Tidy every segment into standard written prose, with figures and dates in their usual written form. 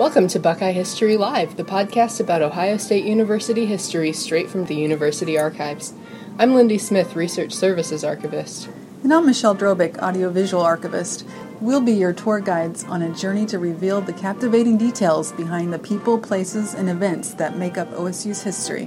Welcome to Buckeye History Live, the podcast about Ohio State University history straight from the university archives. I'm Lindy Smith, Research Services Archivist. And I'm Michelle Drobick, Audiovisual Archivist. We'll be your tour guides on a journey to reveal the captivating details behind the people, places, and events that make up OSU's history.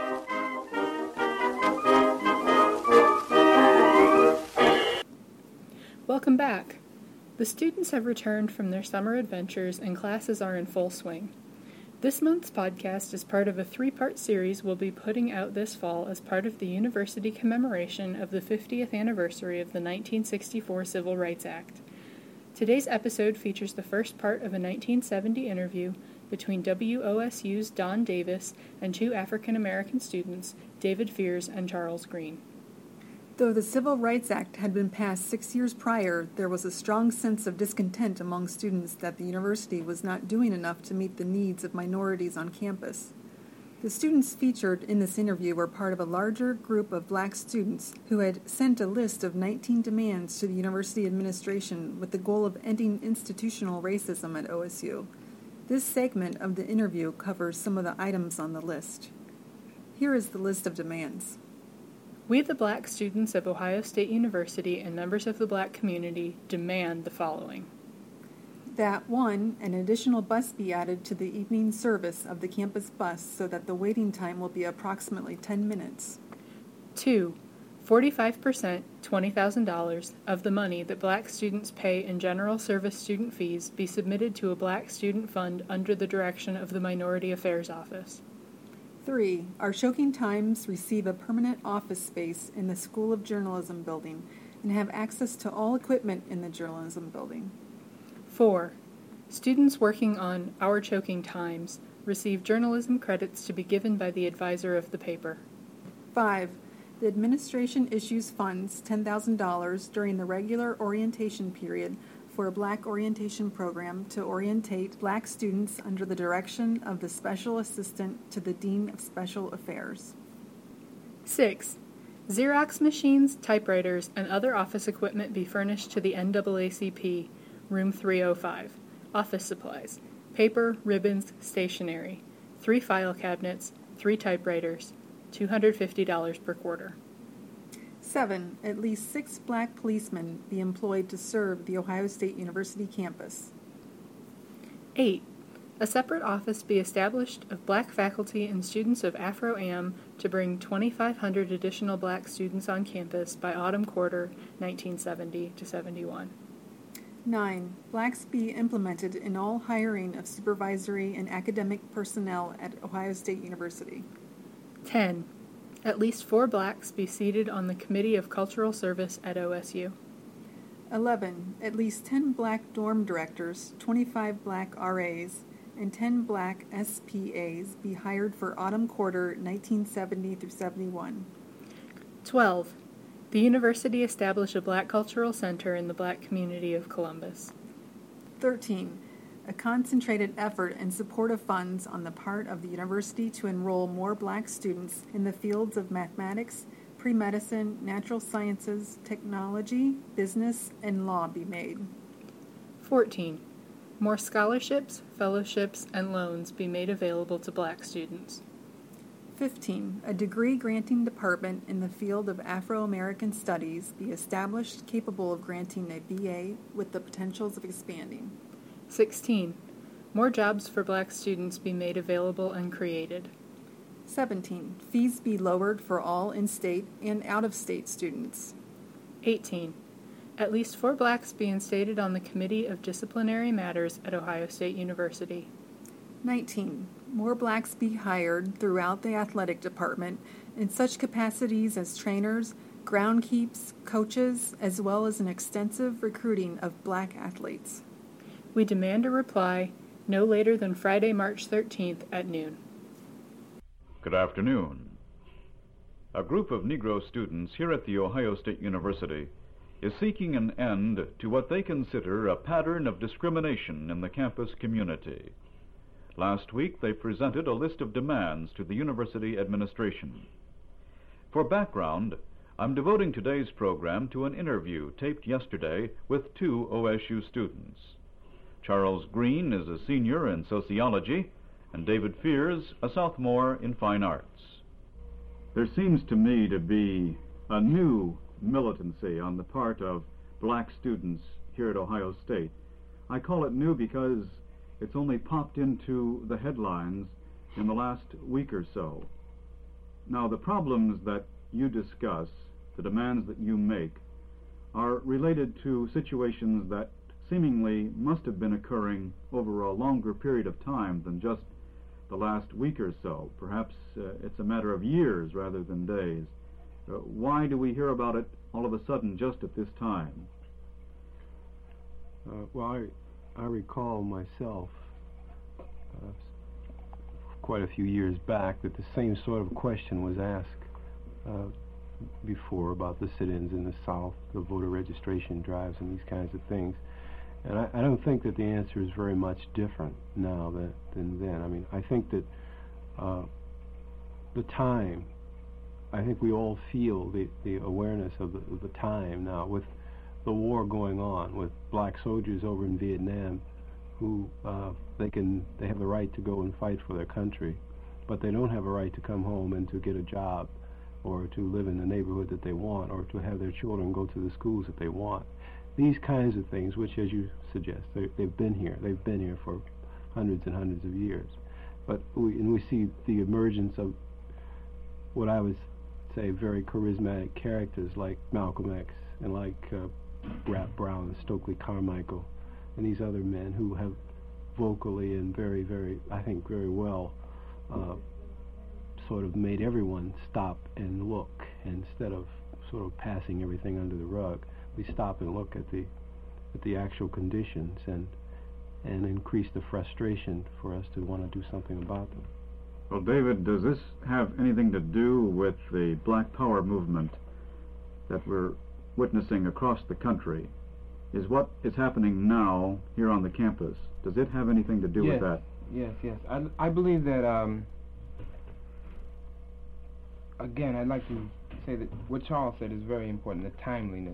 Welcome back. The students have returned from their summer adventures and classes are in full swing. This month's podcast is part of a three-part series we'll be putting out this fall as part of the university commemoration of the 50th anniversary of the 1964 Civil Rights Act. Today's episode features the first part of a 1970 interview between WOSU's Don Davis and two African-American students, David Fears and Charles Green. Though the Civil Rights Act had been passed 6 years prior, there was a strong sense of discontent among students that the university was not doing enough to meet the needs of minorities on campus. The students featured in this interview were part of a larger group of black students who had sent a list of 19 demands to the university administration with the goal of ending institutional racism at OSU. This segment of the interview covers some of the items on the list. Here is the list of demands. We, the black students of Ohio State University and members of the black community, demand the following. That 1, an additional bus be added to the evening service of the campus bus so that the waiting time will be approximately 10 minutes. 2, 45%, $20,000, of the money that black students pay in general service student fees be submitted to a black student fund under the direction of the Minority Affairs Office. 3, our Choking Times receive a permanent office space in the School of Journalism building and have access to all equipment in the journalism building. 4, students working on Our Choking Times receive journalism credits to be given by the advisor of the paper. 5, the administration issues funds $10,000 during the regular orientation period for a black orientation program to orientate black students under the direction of the Special Assistant to the Dean of Special Affairs. 6, Xerox machines, typewriters, and other office equipment be furnished to the NAACP, Room 305. Office supplies, paper, ribbons, stationery, 3 file cabinets, 3 typewriters, $250 per quarter. 7, at least 6 black policemen be employed to serve the Ohio State University campus. 8, a separate office be established of black faculty and students of Afro-Am to bring 2,500 additional black students on campus by autumn quarter 1970 to 71. 9, blacks be implemented in all hiring of supervisory and academic personnel at Ohio State University. 10, at least 4 blacks be seated on the Committee of Cultural Service at OSU. 11, at least 10 black dorm directors, 25 black RAs, and 10 black SPAs be hired for autumn quarter 1970 through 71. 12, the university establish a black cultural center in the black community of Columbus. 13, a concentrated effort and support of funds on the part of the university to enroll more black students in the fields of mathematics, pre-medicine, natural sciences, technology, business, and law be made. 14, more scholarships, fellowships, and loans be made available to black students. 15, a degree-granting department in the field of Afro-American Studies be established capable of granting a BA with the potentials of expanding. 16, more jobs for black students be made available and created. 17, fees be lowered for all in-state and out-of-state students. 18, at least 4 blacks be instated on the Committee of Disciplinary Matters at Ohio State University. 19, more blacks be hired throughout the athletic department in such capacities as trainers, groundkeeps, coaches, as well as an extensive recruiting of black athletes. We demand a reply no later than Friday, March 13th at noon. Good afternoon. A group of Negro students here at The Ohio State University is seeking an end to what they consider a pattern of discrimination in the campus community. Last week, they presented a list of demands to the university administration. For background, I'm devoting today's program to an interview taped yesterday with 2 OSU students. Charles Green is a senior in sociology, and David Fears a sophomore in fine arts. There seems to me to be a new militancy on the part of black students here at Ohio State. I call it new because it's only popped into the headlines in the last week or so. Now, the problems that you discuss, the demands that you make, are related to situations that seemingly must have been occurring over a longer period of time than just the last week or so. Perhaps it's a matter of years rather than days. Why do we hear about it all of a sudden just at this time? Well, I recall myself quite a few years back that the same sort of question was asked before about the sit-ins in the South, the voter registration drives and these kinds of things. And I don't think that the answer is very much different now than then. I mean, I think that the time, I think we all feel the awareness of the time now with the war going on, with black soldiers over in Vietnam who they have the right to go and fight for their country, but they don't have a right to come home and to get a job or to live in the neighborhood that they want or to have their children go to the schools that they want. These kinds of things, which, as you suggest, they've been here. They've been here for hundreds and hundreds of years. But we see the emergence of what I would say very charismatic characters like Malcolm X and like Rap Brown and Stokely Carmichael and these other men who have vocally and very, very, I think, very well sort of made everyone stop and look instead of sort of passing everything under the rug. We stop and look at the actual conditions and increase the frustration for us to want to do something about them. Well, David, does this have anything to do with the Black Power movement that we're witnessing across the country? Is what is happening now here on the campus, does it have anything to do with that? Yes. I believe that, again, I'd like to say that what Charles said is very important, the timeliness.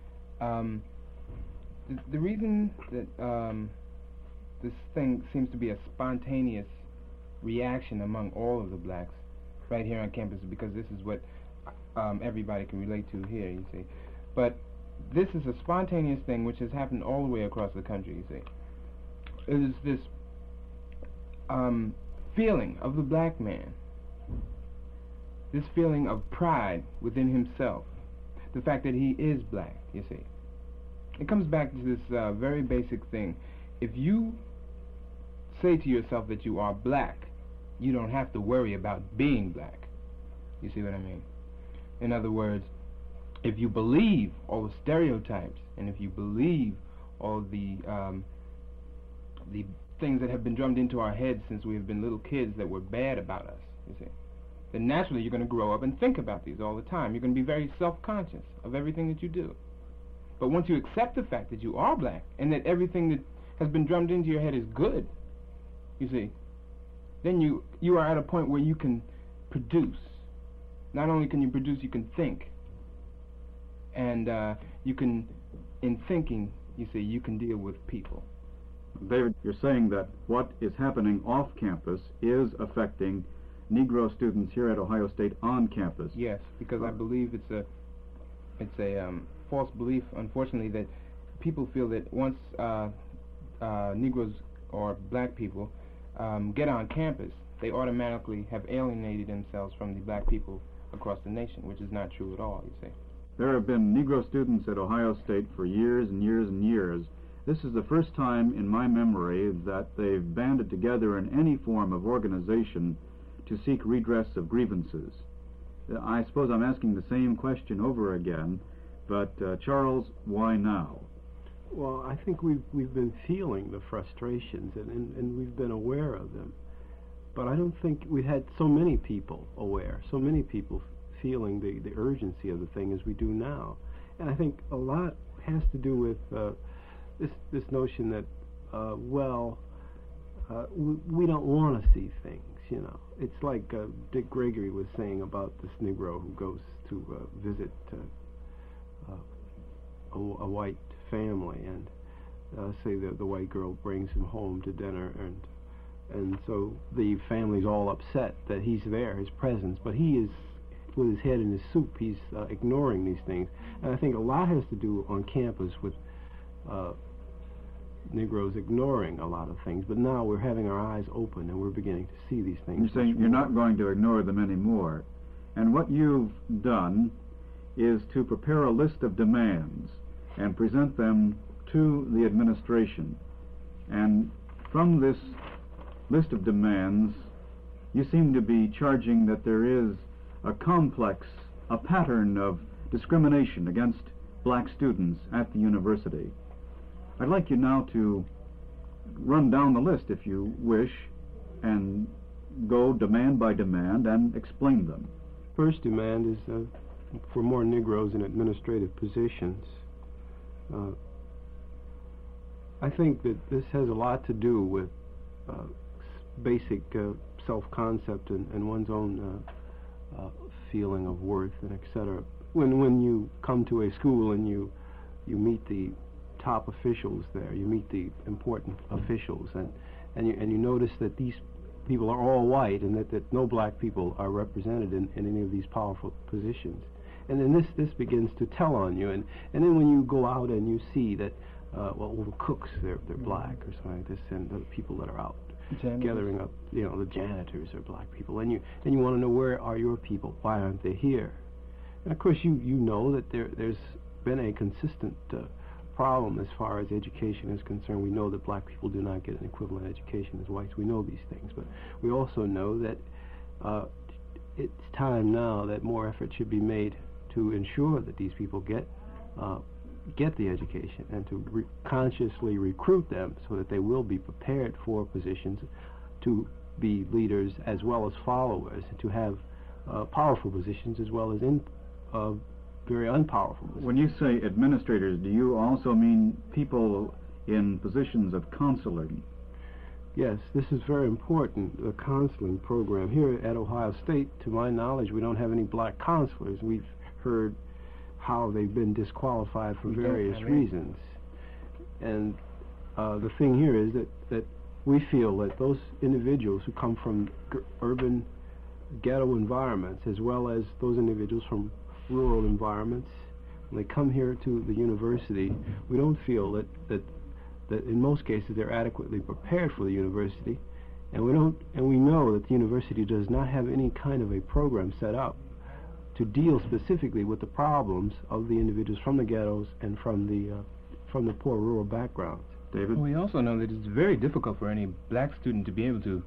The reason that this thing seems to be a spontaneous reaction among all of the blacks right here on campus is because this is what everybody can relate to here, you see. But this is a spontaneous thing which has happened all the way across the country, you see. It is this feeling of the black man, this feeling of pride within himself, the fact that he is black, you see. It comes back to this very basic thing. If you say to yourself that you are black, you don't have to worry about being black. You see what I mean? In other words, if you believe all the stereotypes and if you believe all the things that have been drummed into our heads since we have been little kids that were bad about us, you see, then naturally you're going to grow up and think about these all the time. You're going to be very self-conscious of everything that you do. But once you accept the fact that you are black and that everything that has been drummed into your head is good, you see, then you are at a point where you can produce. Not only can you produce, you can think. And you can, in thinking, you see, you can deal with people. David, you're saying that what is happening off campus is affecting Negro students here at Ohio State on campus. Yes, because I believe it's a false belief, unfortunately, that people feel that once Negroes or black people get on campus, they automatically have alienated themselves from the black people across the nation, which is not true at all, you see. There have been Negro students at Ohio State for years and years and years. This is the first time in my memory that they've banded together in any form of organization to seek redress of grievances. I suppose I'm asking the same question over again, but Charles, why now? Well, I think we've been feeling the frustrations and we've been aware of them. But I don't think we had so many people aware, so many people feeling the urgency of the thing as we do now. And I think a lot has to do with this notion that, we don't want to see things, you know. It's like Dick Gregory was saying about this Negro who goes to visit a white family, and say the white girl brings him home to dinner, and so the family's all upset that he's there, his presence, but he is with his head in his soup. He's ignoring these things, and I think a lot has to do on campus with Negroes ignoring a lot of things. But now we're having our eyes open, and we're beginning to see these things. You're saying you're not going to ignore them anymore, and what you've done is to prepare a list of demands and present them to the administration. And from this list of demands, you seem to be charging that there is a complex, a pattern of discrimination against black students at the university. I'd like you now to run down the list, if you wish, and go demand by demand and explain them. First demand is for more Negroes in administrative positions. I think that this has a lot to do with basic self-concept and one's own feeling of worth and etc. When you come to a school and you meet the top officials there, you meet the important officials, and you notice that these people are all white and that no black people are represented in any of these powerful positions. And then this begins to tell on you, and then when you go out and you see that well, the cooks, they're black or something like this, and the people that are out gathering up, the janitors are black people, and you want to know, where are your people? Why aren't they here? And of course you know that there's been a consistent problem as far as education is concerned. We know that black people do not get an equivalent education as whites. We know these things, but we also know that it's time now that more effort should be made to ensure that these people get the education, and to consciously recruit them so that they will be prepared for positions to be leaders as well as followers, and to have powerful positions as well as very unpowerful positions. When you say administrators, do you also mean people in positions of counseling? Yes, this is very important, the counseling program. Here at Ohio State, to my knowledge, we don't have any black counselors. We've heard how they've been disqualified for various reasons. And the thing here is that we feel that those individuals who come from urban ghetto environments, as well as those individuals from rural environments, when they come here to the university, we don't feel that in most cases they're adequately prepared for the university, and we know that the university does not have any kind of a program set up to deal specifically with the problems of the individuals from the ghettos and from the poor rural backgrounds. David? We also know that it's very difficult for any black student to be able to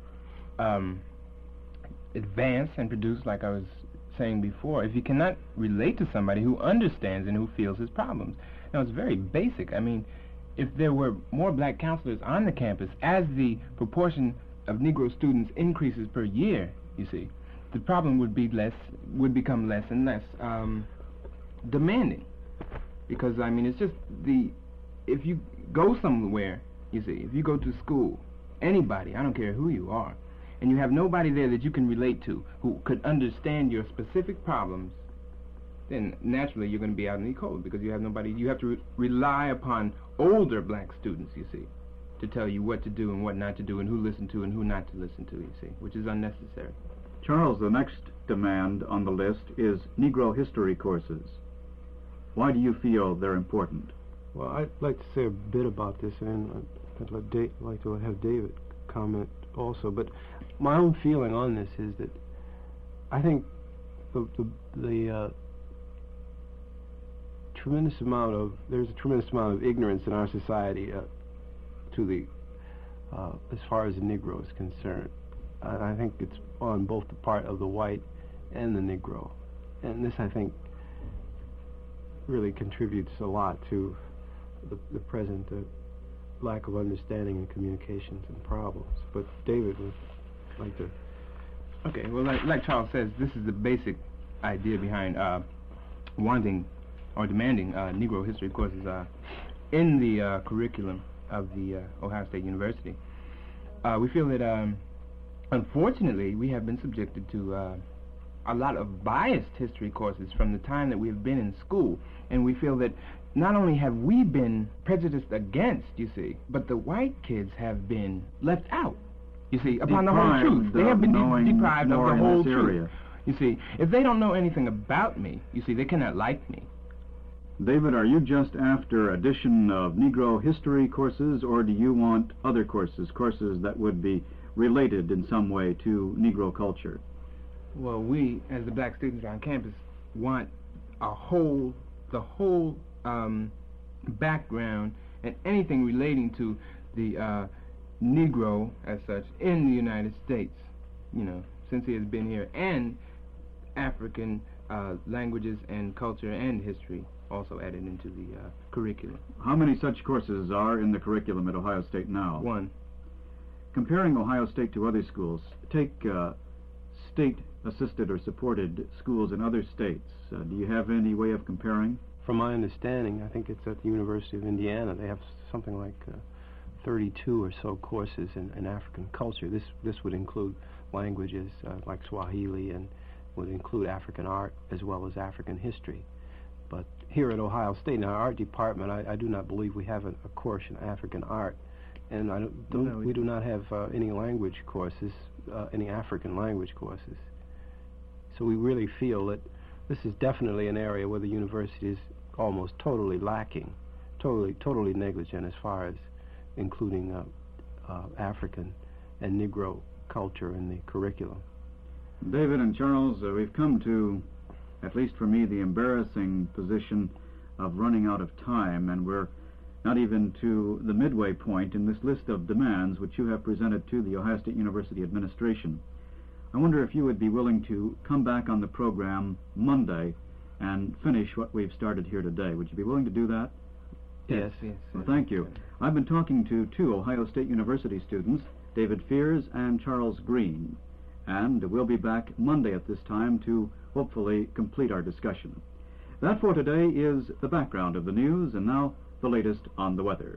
advance and produce, like I was saying before, if you cannot relate to somebody who understands and who feels his problems. Now, it's very basic. I mean, if there were more black counselors on the campus, as the proportion of Negro students increases per year, you see, the problem would become less and less demanding. Because, I mean, it's just if you go somewhere, you see, if you go to school, anybody, I don't care who you are, and you have nobody there that you can relate to who could understand your specific problems, then naturally you're going to be out in the cold, because you have nobody. You have to rely upon older black students, you see, to tell you what to do and what not to do, and who listen to and who not to listen to, you see, which is unnecessary. Charles, the next demand on the list is Negro history courses. Why do you feel they're important? Well, I'd like to say a bit about this, and I'd like to have David comment also. But my own feeling on this is that I think there's a tremendous amount of ignorance in our society as far as the Negro is concerned. I think it's on both the part of the white and the Negro, and this, I think, really contributes a lot to the present lack of understanding and communications and problems. But David would like to... Okay, well, like Charles says, this is the basic idea behind wanting or demanding Negro history courses in the curriculum of the Ohio State University. We feel that, unfortunately, we have been subjected to a lot of biased history courses from the time that we have been in school, and we feel that not only have we been prejudiced against, you see, but the white kids have been left out, you see, upon the whole truth. They have been deprived of the whole truth. You see, if they don't know anything about me, you see, they cannot like me. David, are you just after addition of Negro history courses, or do you want other courses that would be related in some way to Negro culture? Well, we, as the black students on campus, want the whole background and anything relating to the Negro, as such, in the United States, you know, since he has been here, and African languages and culture and history also added into the curriculum. How many such courses are in the curriculum at Ohio State now? One. Comparing Ohio State to other schools, take state-assisted or supported schools in other states. Do you have any way of comparing? From my understanding, I think it's at the University of Indiana. They have something like 32 or so courses in African culture. This would include languages like Swahili, and would include African art as well as African history. But here at Ohio State, in our art department, I do not believe we have a course in African art, and we do not have any language courses, any African language courses. So we really feel that this is definitely an area where the university is almost totally lacking, totally negligent as far as including African and Negro culture in the curriculum. David and Charles, we've come to, at least for me, the embarrassing position of running out of time, and we're not even to the midway point in this list of demands which you have presented to the Ohio State University administration. I wonder if you would be willing to come back on the program Monday and finish what we've started here today. Would you be willing to do that? Yes. Well, thank you. I've been talking to two Ohio State University students, David Fears and Charles Green, and we'll be back Monday at this time to hopefully complete our discussion. That for today is the background of the news, and now the latest on the weather.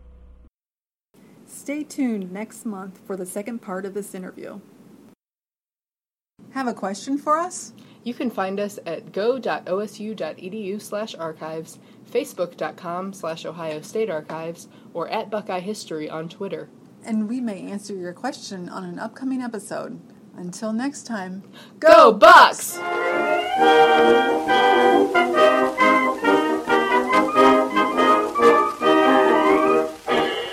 Stay tuned next month for the second part of this interview. Have a question for us? You can find us at go.osu.edu/archives, facebook.com/Ohio State Archives, or at Buckeye History on Twitter. And we may answer your question on an upcoming episode. Until next time, Go Bucks!